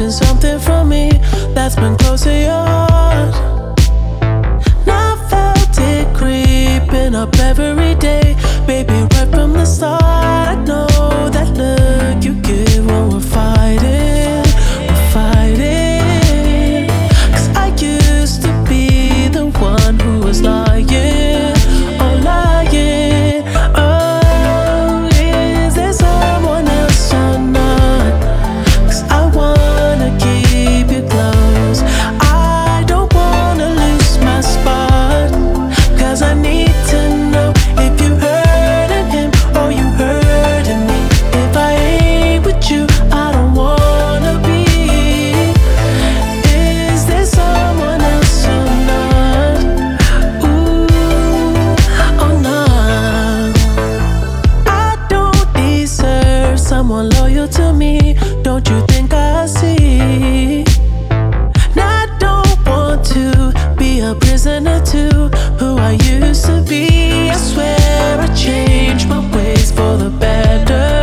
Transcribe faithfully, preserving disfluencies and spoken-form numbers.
hiding something from me that's been close to yours. And I felt it creeping up every day, baby, right from the start. I know that look you give when we're fighting, we're fighting. Cause I used to be the one who was lying, oh lying. Oh, is there someone else or not? Cause I wanna keep you close, I don't wanna lose my spot. Cause I need to know if you hurting him or you hurting me. If I ain't with you, I don't wanna be. Is there someone else or not? Ooh, oh no. I don't deserve someone loyal to me, don't you think I see? And I don't want to be a prisoner to who I used to be. I swear I changed my ways for the better.